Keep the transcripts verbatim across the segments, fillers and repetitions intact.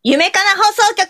夢かな放送局。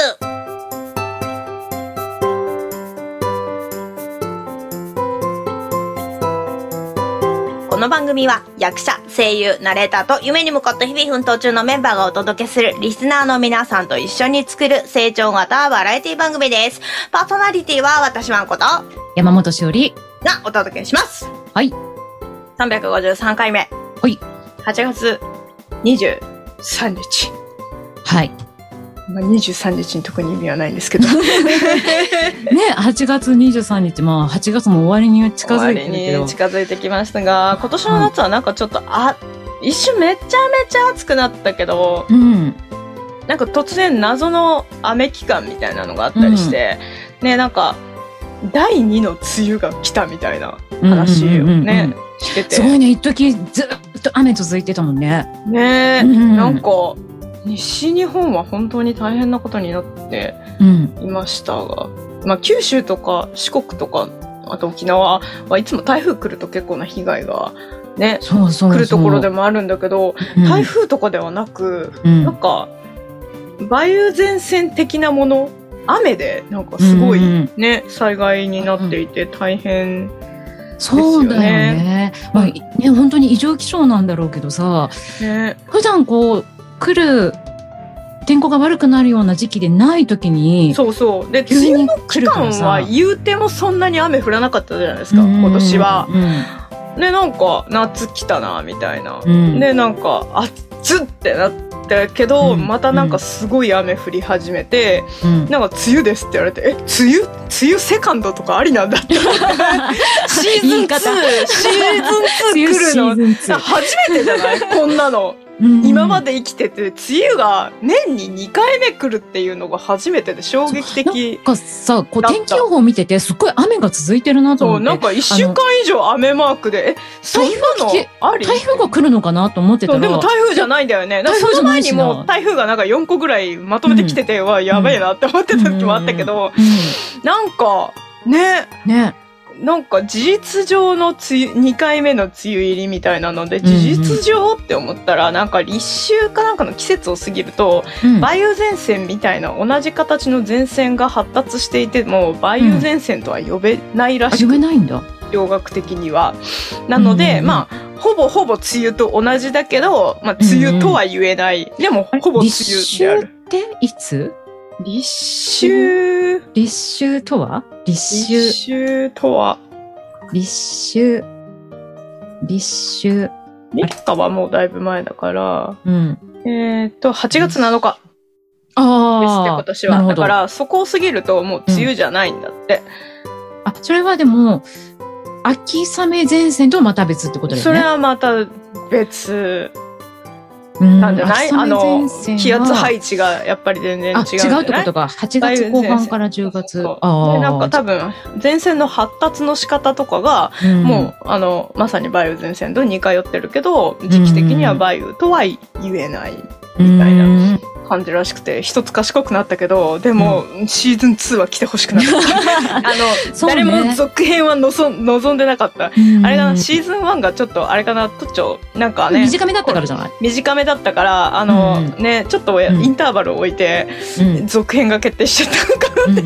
この番組は役者、声優、ナレーターと夢に向かって日々奮闘中のメンバーがお届けするリスナーの皆さんと一緒に作る成長型バラエティ番組です。パーソナリティは私ワンこと山本しおりがお届けします。 はい。 さんびゃくごじゅうさんかいめ。 はい。 はちがつにじゅうさんにち。 はい。 まあ、にじゅうさんにちに特に意味はないんですけど。 ね、はちがつにじゅうさんにち、まあはちがつも終わりに近づいてるけど。終わりに近づいてきましたが、今年の夏はなんかちょっと、うん、あ、一瞬めちゃめちゃ暑くなったけど、うん、なんか突然謎の雨期間みたいなのがあったりして、うん、ね、なんか、だいにの梅雨が来たみたいな話をね、うんうんうんうん、してて。 すごいね、一時ずっと雨続いてたもんね。 ねえ、うん、なんか、西日本は本当に大変なことになっていましたが、うん、まあ九州とか四国とか、あと沖縄はいつも台風来ると結構な被害がね、 そうそうそう来るところでもあるんだけど、うん、台風とかではなく、うん、なんか、梅雨前線的なもの、雨でなんかすごいね、うん、災害になっていて大変ですよね。 そうだよね。まあね、本当に異常気象なんだろうけどさ、ね、普段こう、来る天候が悪くなるような時期でない時に、 そうそうで梅雨の期間は言うてもそんなに雨降らなかったじゃないですか、今年は。でなんか夏来たなみたいな、うん、でなんか暑ってなったけど、うん、またなんかすごい雨降り始めて、うん、なんか梅雨ですって言われて、え梅雨梅雨セカンドとかありなんだってシーズンツーシーズンツー来るの初めてじゃないこんなの。うん、今まで生きてて梅雨が年ににかいめ来るっていうのが初めてで衝撃的。 なんかさ、こう天気予報見ててすっごい雨が続いてるなと思って。 そう、なんかいっしゅうかん以上雨マークで、え、そんなのあり？ 台風が来るのかなと思ってたら。 でも台風じゃないんだよね。その前にも台風がなんかよんこぐらいまとめてきてて、うん、わ、やべえなって思ってた時もあったけど、うんうん、なんかね。 ね。 なんか事実上の梅雨にかいめの梅雨入りみたいなので、事実上って思ったら、なんか立秋かなんかの季節を過ぎると、うん、梅雨前線みたいな同じ形の前線が発達していても梅雨前線とは呼べないらしく、 うん、呼べないんだ、 洋学的には。なので、うん、まあほぼほぼ梅雨と同じだけど、まあ、梅雨とは言えない、うん、でもほぼ梅雨である。 立秋っていつ？ 立秋立秋とは立秋立秋とは立秋立秋立夏はもうだいぶ前だから、うん、えっとはちがつなのかですって今年は。だからそこを過ぎるともう梅雨じゃないんだって、 うん、あ、それはでも秋雨前線とはまた別ってことだよね。 それはまた別なんじゃない？あの気圧配置がやっぱり全然違うんじゃない？ あ、違うってことか。はちがつこう半からじゅうがつ。あでなんか多分前線の発達の仕方とかが、うん、もうあのまさに梅雨前線と似通ってるけど、時期的には梅雨とは言えないみたいな感じらしくて、一つ賢くなったけど、でも、うん、シーズンツーは来てほしくなかったあの、ね、誰も続編はのそ望んでなかった。あれかな、シーズンワンがちょっとあれかな、とっちょなんかね短めだったからじゃない？ 短めだったからあの、うん、ねちょっとインターバルを置いて、うん、続編が決定しちゃったのかなって、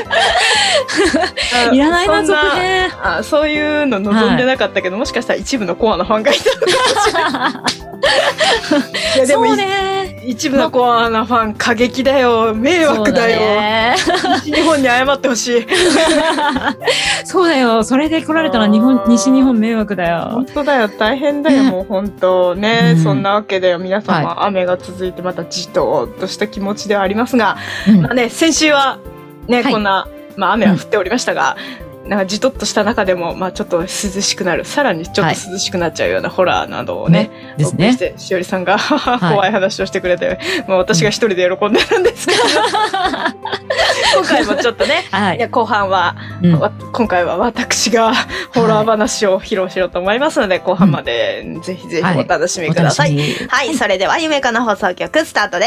うん、いらないな続編。 あ、そういうの望んでなかったけど、はい、もしかしたら一部のコアなファンがいたのかもしれないいやでもそうね、一部のコアなファン過激だよ、迷惑だよ、西日本に謝ってほしいそうだよ、それで来られたら日本西日本迷惑だよ。 本当だよ、大変だよ、ね、もう本当ね、うん、そんなわけで皆様、はい、雨が続いてまたじとっとした気持ちではありますが、うん、まあね、先週はね、はい、こんな、まあ、雨は降っておりましたが、うん、なんかじとっとした中でも、まあ、ちょっと涼しくなる、さらにちょっと涼しくなっちゃうようなホラーなどをね、はい、お送りして、しおりさんが怖い話をしてくれて、まあ、私が一人で喜んでるんですけど、今回もちょっとね、はい、いや後半は、うん、今回は私がホラー話を披露しようと思いますので、はい、後半までぜひぜひお楽しみください。はい、はい、それでは夢かな放送局スタートです。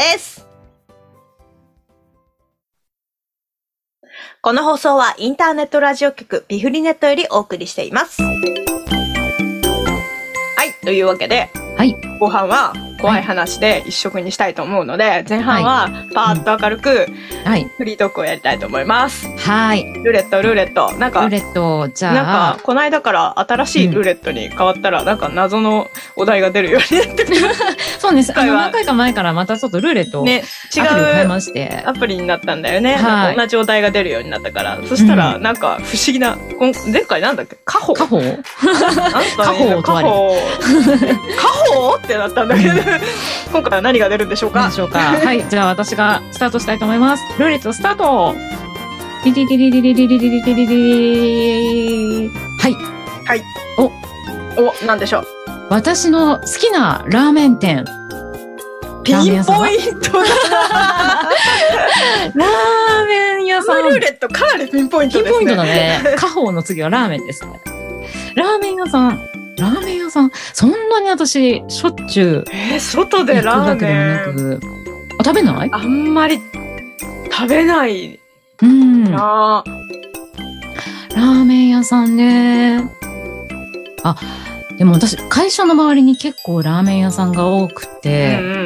この放送はインターネットラジオ局ビフリネットよりお送りしています。はい、というわけで、はい、後半は怖い話で一色にしたいと思うので、前半はパーッと明るく、はい、フリートークをやりたいと思います。 はい。 ルーレット、ルーレット。なんか、 ルーレット、じゃあ。 なんか、この間から新しいルーレットに変わったら、うん、なんか謎のお題が出るようになってる。 そうです。あの、何回か前からまたちょっとルーレットを、ね、違うアプリを変えまして。 アプリになったんだよね。はい、同じお題が出るようになったから。そしたら、なんか不思議な、前回なんだっけカホカホなんカホカホカホってなったんだけど、今回は何が出るんでしょうか。 何でしょうか。はい、じゃあ私がスタートしたいと思います。ルーレットスタート。リリリリリリリリリリリリリ。はい。 はい。お、お、なんでしょう。 私の好きなラーメン店。 ピンポイントだな。 ラーメン屋さん。 ルーレットかなりピンポイントですね。 ピンポイントだね。家宝の次はラーメンですね。ラーメン屋さん。ラーメン屋さん。そんなに私、しょっちゅう。 えー、外でラーメン。 あ、食べない？ あんまり食べない。 うん。 ラーメン屋さんね。あ、でも私、会社の周りに結構ラーメン屋さんが多くて、うんうんうん、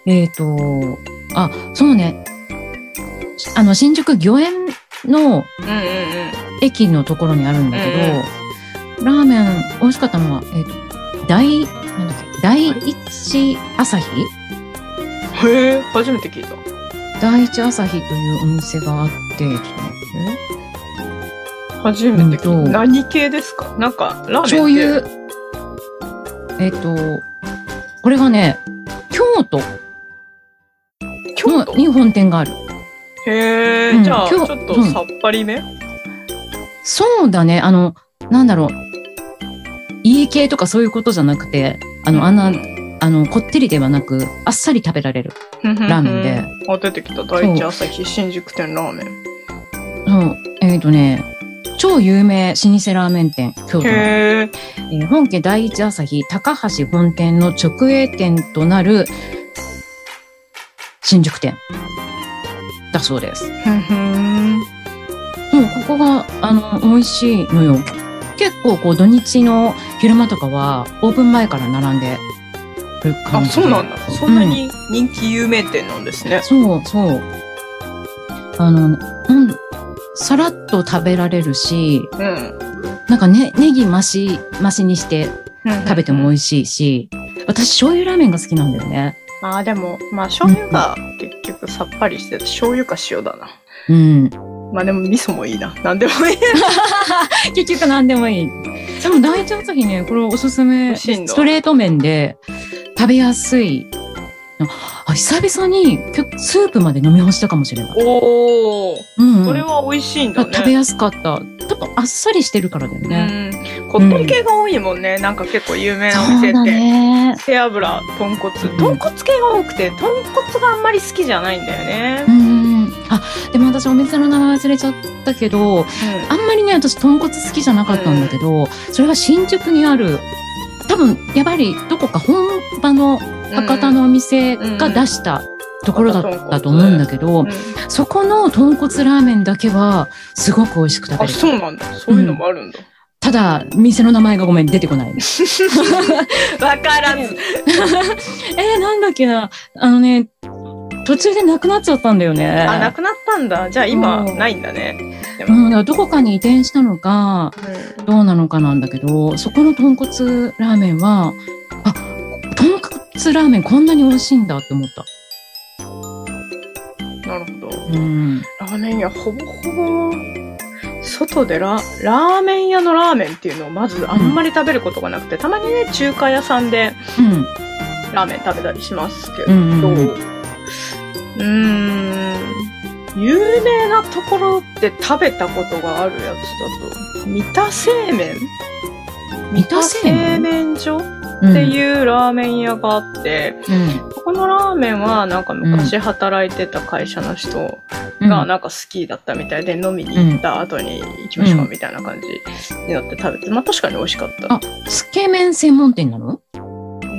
えっと、あ、そうね。あの、新宿御苑の駅のところにあるんだけど、うんうんうん、ラーメン美味しかったのは、えっと、大、なんだっけ、第一朝日？ へえ、初めて聞いた。 第一朝日というお店があって、ちょっと待って。 初めて聞いた。何系ですか？なんか、ラーメンって。 醤油。えっと、これがね、京都のに本店がある。 へー、うん、じゃあ、ちょっとさっぱりめ、うん、 そうだね。あの、なんだろう。家系とかそういうことじゃなくて、あの、うん、あんな、あの、こってりではなく、あっさり食べられるラーメンで。 あ、出てきた。第一朝日新宿店ラーメン。 そう。えっとね、超有名老舗ラーメン店、京都の。えー、本家第一朝日高橋本店の直営店となる新宿店だそうです。 ふんふん。 もうここがあの美味しいのよ。結構こう土日の昼間とかはオープン前から並んでる感じで。 あ、そうなんだ。そんなに人気有名店なんですね。 うん、そうそう。あの、うんさらっと食べられるし、うん、なんかね、ネギ増し、増しにして食べても美味しいし、うんうんうん、私醤油ラーメンが好きなんだよね。 ああ、でも、まあ醤油が結局さっぱりしてて、醤油か塩だな。 うん。 まあでも味噌もいいな。なんでもいい。 結局なんでもいい。でも第一朝日ね、これおすすめ。ストレート麺で食べやすい。あ、久々にスープまで飲み干したかもしれない。 おー。うん。それは美味しいんだね。 食べやすかった。多分あっさりしてるからだよね。 うん。こってり系が多いもんね。うん、なんか結構有名なお店って。そうだね。背脂、豚骨。豚骨系が多くて、豚骨があんまり好きじゃないんだよね。 うん。あ、でも私お店の名前忘れちゃったけど、うん、あんまりね、私豚骨好きじゃなかったんだけど、うん、それは新宿にある、多分やっぱりどこか本場の博多のお店が出したところだったと思うんだけど、うんうん、そこの豚骨ラーメンだけはすごく美味しく食べれた。 あ、そうなんだ。そういうのもあるんだ。うん、 ただ、店の名前がごめん、出てこない。 わからず。 えー、なんだっけな。あのね、途中でなくなっちゃったんだよね。 あ、なくなったんだ。じゃあ今、ないんだね。 うん、だからどこかに移転したのか、うん、どうなのかなんだけど、そこの豚骨ラーメンは、あ、豚骨ラーメンこんなに美味しいんだって思った。 なるほど。 うん、 ラーメン屋ほぼほぼ外でララーメン屋のラーメンっていうのをまずあんまり食べることがなくて、うん、たまにね中華屋さんで、うん、ラーメン食べたりしますけど、うんうんうん、うーん有名なところで食べたことがあるやつだと三田製麺三田製麺所っていうラーメン屋があって、うん、ここのラーメンはなんか昔働いてた会社の人がなんか好きだったみたいで、飲みに行った後に行きましょうみたいな感じになって食べて、まあ確かに美味しかった。 あ、つけ麺専門店なの？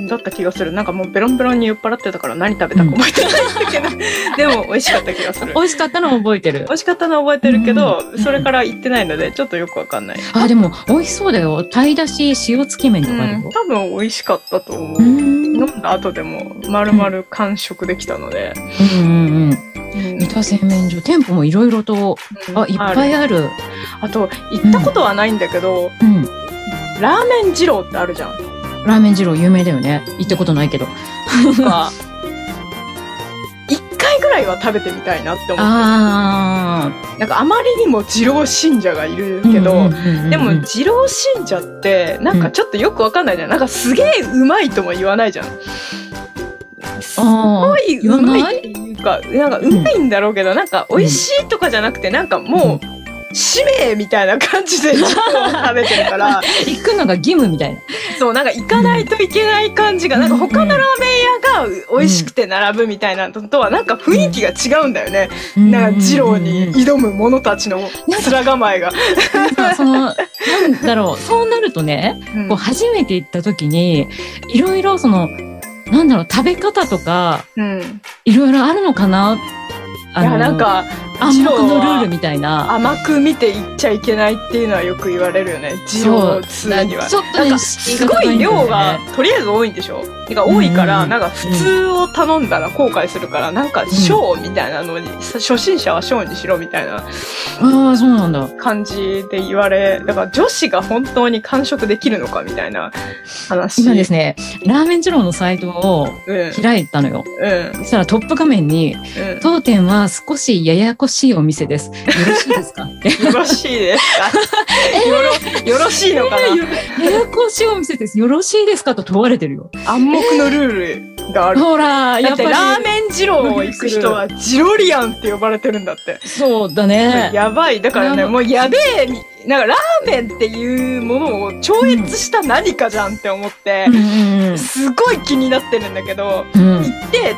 んだった気がする。なんかもうベロンベロンに酔っ払ってたから何食べたか覚えてないんだけど、うん、でも美味しかった気がする。 美味しかったのは覚えてる。 美味しかったのは覚えてるけど、うん、それから行ってないのでちょっとよくわかんない。 あ、でも美味しそうだよ。鯛だし塩つき麺とかあるよ、 うん、多分美味しかったと思う。飲んだ後でも丸々完食できたので。 うんうんうん。三田製麺所、店舗もいろいろと、うん、あ、いっぱいある。 あと、行ったことはないんだけど、うん、ラーメン二郎ってあるじゃん。 ラーメン二郎有名だよね。行ったことないけど。 なんか、一回ぐらいは食べてみたいなって思って。あなんかあまりにも二郎信者がいるけど、でも二郎信者って、なんかちょっとよくわかんないじゃん。なんかすげえうまいとも言わないじゃん。すごいうまいっていうか、なんかうまいんだろうけど、なんか美味しいとかじゃなくて、なんかもう、使命みたいな感じで食べてるから。 行くのが義務みたいな。 そう、なんか行かないといけない感じが、なんか他のラーメン屋が美味しくて並ぶみたいなのとは、なんか雰囲気が違うんだよね。なんか二郎に挑む者たちの面構えが。 なんかその、なんだろう、そうなるとね、こう初めて行った時に、いろいろその、なんだろう、食べ方とか、いろいろあるのかな。 いや、なんか、 暗黙のルールみたいな。 甘く見ていっちゃいけないっていうのはよく言われるよね。二郎ツーには。 ちょっとね、 すごい量がとりあえず多いんでしょ。てか多いから、なんか普通を頼んだら後悔するから、なんか小みたいなのに、初心者は小にしろみたいな。 ああ、そうなんだ。 感じで言われ、だから女子が本当に完食できるのかみたいな話。 今ですね、ラーメン二郎のサイトを開いたのよ。うん。そしたらトップ画面に、うん、当店は少しややこしいお店です。よろしいですかって。 よろしいですかよろ、よろしいのかな、えー、ややこしいお店です。よろしいですかと問われてるよ。 暗黙のルールがある。 ほら、 やっぱり。ラーメン二郎を行く人はジロリアンって呼ばれてるんだって。 そうだね。 やばい。だからね、もうやべえ、なんかラーメンっていうものを超越した何かじゃんって思って、うん、すごい気になってるんだけど、うん、行って、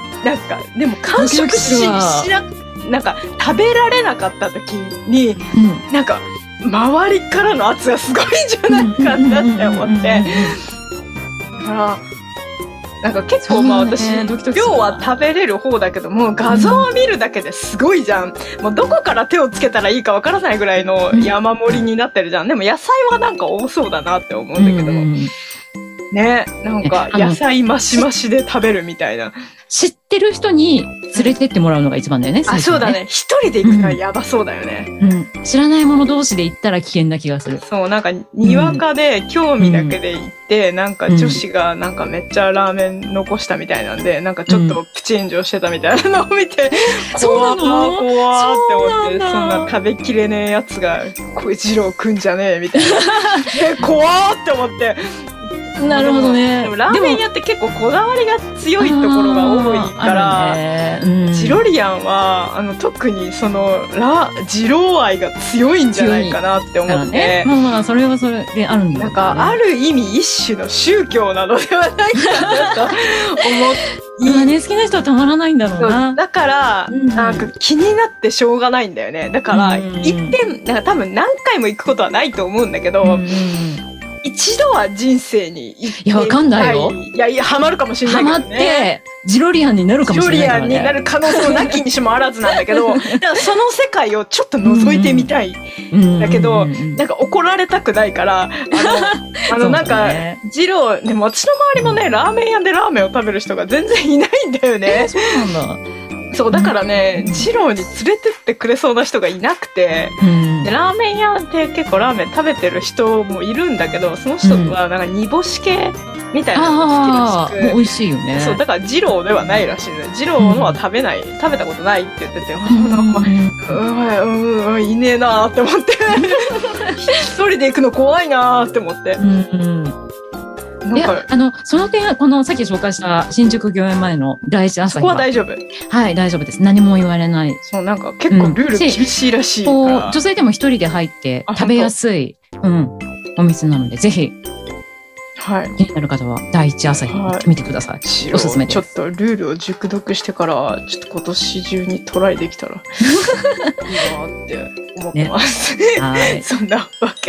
なんか、でも完食し、しな、なんか食べられなかった時に、うん、なんか、周りからの圧がすごいんじゃないかなって思って、だから、なんか結構まあ私、ね、量は食べれる方だけども、画像を見るだけですごいじゃん。もうどこから手をつけたらいいかわからないぐらいの山盛りになってるじゃん。でも野菜はなんか多そうだなって思うんだけども。ね、なんか野菜マシマシで食べるみたいな。 知ってる人に連れてってもらうのが一番だよね。 あ、そうだね。一人で行くのはやばそうだよね、 うんうん。知らない者同士で行ったら危険な気がする。 そう、なんか、にわかで興味だけで行って、うん、なんか女子がなんかめっちゃラーメン残したみたいなんで、なんかちょっとプチ炎上してたみたいなのを見て、うん、怖ー怖ーって思って、そんな食べきれねえやつが、こいつ二郎食んじゃねえみたいな。え、怖ーって思って。 なるほどね。 でもラーメン屋って結構こだわりが強いところが多いから、ね、うん、ジロリアンはあの特にそのラジロー愛が強いんじゃないかなって思って、ね、 まあまあそれはそれであるんだよね。 なんかある意味一種の宗教なのではないかなと思って。 今ね、好きな人はたまらないんだろうな。 だから、うん、なんか気になってしょうがないんだよね。だから、うん、一遍、なんか多分何回も行くことはないと思うんだけど、うん、一度は人生に行っていや、わかんないよ。 いやいや、ハマるかもしれないけどね。 ハマって、ジロリアンになるかもしれないからね。 ジロリアンになる可能性もなきにしもあらずなんだけど、だからその世界をちょっと覗いてみたい。だけど、なんか怒られたくないから、あの、あのなんか、ジロー、でも私の周りもね、ラーメン屋でラーメンを食べる人が全然いないんだよね。 そうなんだ。 そう、だからね、ジローに連れてってくれそうな人がいなくて、うん、でラーメン屋って結構ラーメン食べてる人もいるんだけど、その人はなんか煮干し系みたいなのが好きらしく、 うん、美味しいよね。 そう、だからジローではないらしいね。ジローのは食べない、うん、食べたことないって言ってて、うん、なんか、うん、うん、いねえなーって思って、一人で行くの怖いなーって思って。うんうんいや、あの、その点、このさっき紹介した新宿御苑前の第一朝日は。 そこは大丈夫。 はい、大丈夫です。何も言われない。 そう、なんか結構ルール厳しいらしいから。うん、 女性でも一人で入って食べやすい、うん、お店なので、ぜひ、はい。気になる方は第一朝日行ってみてください。はい、おすすめです。 ちょっとルールを熟読してから、ちょっと今年中にトライできたらいいなって思ってます。ね、はい。そんなわけで。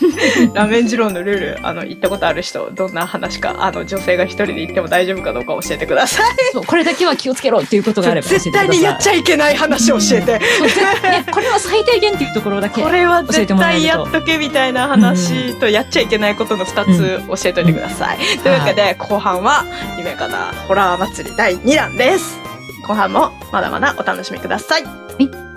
ラーメン二郎のルール、あの、行ったことある人、どんな話か、あの、女性が一人で行っても大丈夫かどうか教えてください。 そう、これだけは気をつけろっていうことがあれば教えてください。 絶対にやっちゃいけない話を教えて。 そう、絶対、これは最低限っていうところだけ教えてもらえると。 これは絶対やっとけみたいな話と、やっちゃいけないことの二つ教えておいてください。うん、というわけで、後半は、夢かなホラー祭りだいにだんです。後半もまだまだお楽しみください。 はい。